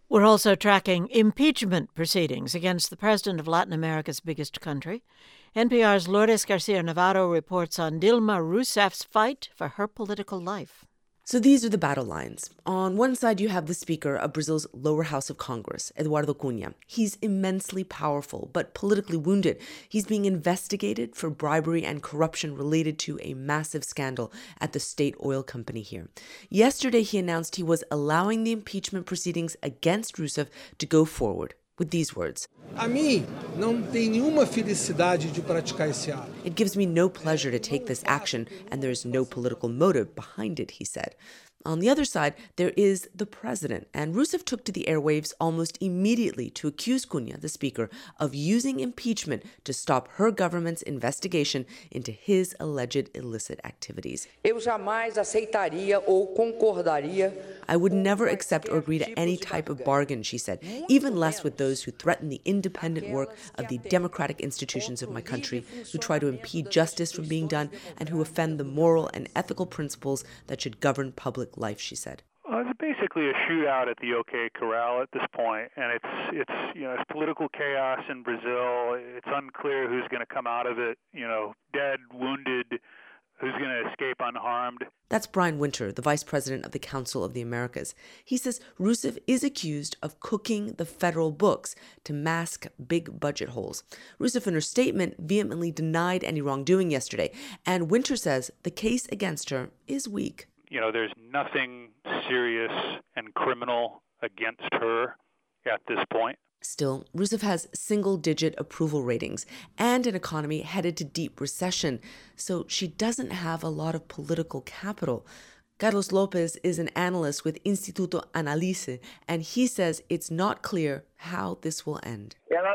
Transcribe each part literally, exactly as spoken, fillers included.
We're also tracking impeachment proceedings against the president of Latin America's biggest country. N P R's Lourdes Garcia Navarro reports on Dilma Rousseff's fight for her political life. So these are the battle lines. On one side, you have the Speaker of Brazil's lower house of Congress, Eduardo Cunha. He's immensely powerful, but politically wounded. He's being investigated for bribery and corruption related to a massive scandal at the state oil company here. Yesterday, he announced he was allowing the impeachment proceedings against Rousseff to go forward with these words. A mim não tem nenhuma felicidade de praticar esse ato. It gives me no pleasure to take this action, and there is no political motive behind it, he said. On the other side, there is the president, and Rousseff took to the airwaves almost immediately to accuse Cunha, the speaker, of using impeachment to stop her government's investigation into his alleged illicit activities. Eu jamais aceitaria ou concordaria. I would never accept or agree to any type of bargain, she said, even less with those who threaten the independent work of the democratic institutions of my country, who try to impede justice from being done, and who offend the moral and ethical principles that should govern public life, she said. Well, it's basically a shootout at the OK Corral at this point, and it's it's you know it's political chaos in Brazil. It's unclear who's going to come out of it, you know, dead, wounded, who's going to escape unharmed. That's Brian Winter, the vice president of the Council of the Americas. He says Rousseff is accused of cooking the federal books to mask big budget holes. Rousseff, in her statement, vehemently denied any wrongdoing yesterday, and Winter says the case against her is weak. You know, there's nothing serious and criminal against her at this point. Still, Rousseff has single-digit approval ratings and an economy headed to deep recession, so she doesn't have a lot of political capital. Carlos Lopez is an analyst with Instituto Analice, and he says it's not clear how this will end.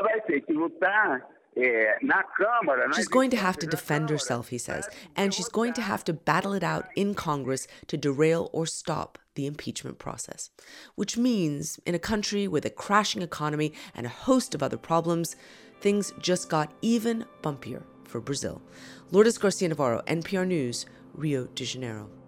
She's going to have to defend herself, he says, and she's going to have to battle it out in Congress to derail or stop the impeachment process. Which means, in a country with a crashing economy and a host of other problems, things just got even bumpier for Brazil. Lourdes Garcia Navarro, N P R News, Rio de Janeiro.